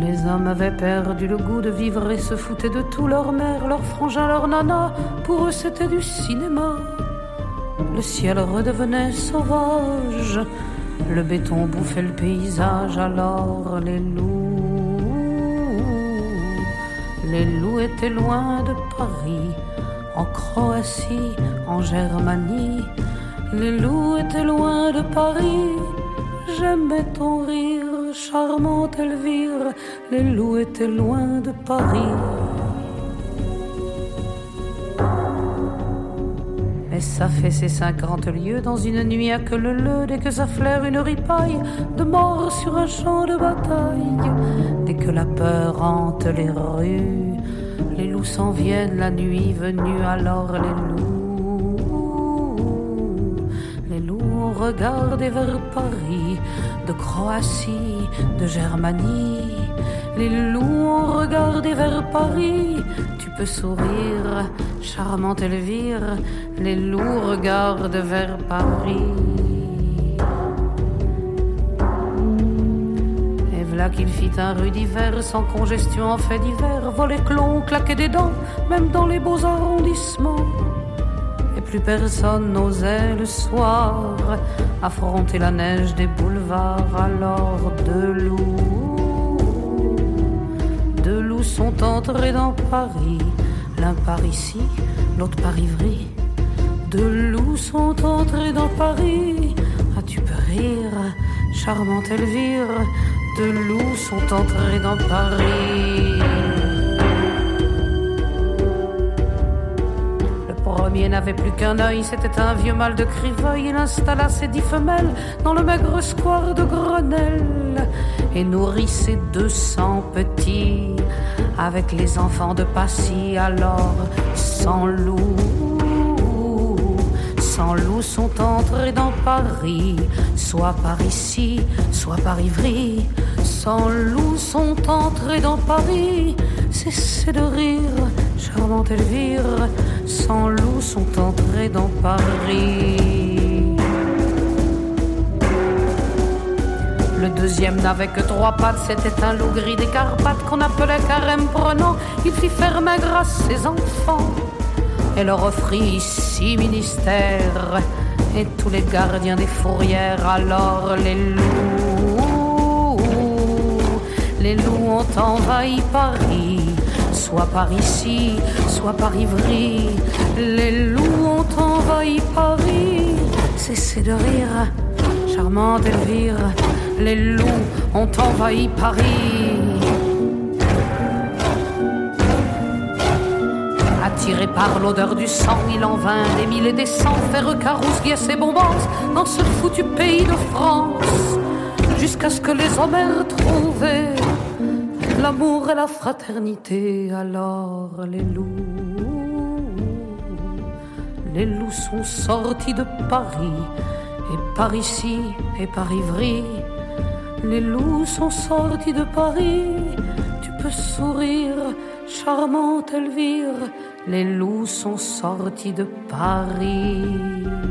Les hommes avaient perdu le goût de vivre et se foutaient de tout, leur mère, leur frangin, leur nana. Pour eux c'était du cinéma. Le ciel redevenait sauvage, le béton bouffait le paysage. Alors les loups étaient loin de Paris, en Croatie, en Germanie. Les loups étaient loin de Paris. J'aimais ton rire, charmante Elvire. Les loups étaient loin de Paris. Mais ça fait ses 50 lieues dans une nuit à que le dès que ça flaire une ripaille de mort sur un champ de bataille. Dès que la peur hante les rues, les loups s'en viennent la nuit venue. Alors les loups ont regardé vers Paris, de Croatie, de Germanie. Les loups ont regardé vers Paris. Tu peux sourire, charmante Elvire. Les loups regardent vers Paris. Et v'là qu'il fit un rude hiver, sans congestion en fait d'hiver. Volets clons, claquaient des dents, même dans les beaux arrondissements. Et plus personne n'osait le soir affronter la neige des boulevards. Alors deux loups sont entrés dans Paris, l'un par ici, l'autre par Ivry. Deux loups sont entrés dans Paris. Ah, tu peux rire, charmante Elvire. Deux loups sont entrés dans Paris. Le premier n'avait plus qu'un œil, c'était un vieux mâle de Criveuil. Il installa ses 10 femelles dans le maigre square de Grenelle et nourrit ses 200 petits avec les enfants de Passy. Alors 100 loups sont entrés dans Paris, soit par ici, soit par Ivry. 100 loups sont entrés dans Paris. Cessez de rire, charmante Elvire. 100 loups sont entrés dans Paris. Le deuxième n'avait que 3 pattes, c'était un loup gris des Carpates qu'on appelait Carême prenant. Il fit faire maigre à ses enfants et leur offrit 6 ministères et tous les gardiens des fourrières. Alors les loups ont envahi Paris, soit par ici, soit par Ivry. Les loups ont envahi Paris. Cessez de rire, charmante Elvire. Les loups ont envahi Paris. Attiré par l'odeur du sang, il en vint des mille et des cents faire carousse, liesse et bonbons dans ce foutu pays de France, jusqu'à ce que les hommes aient retrouvé l'amour et la fraternité. Alors les loups sont sortis de Paris, et par ici et par Ivry. Les loups sont sortis de Paris. Tu peux sourire, charmante Elvire. Les loups sont sortis de Paris.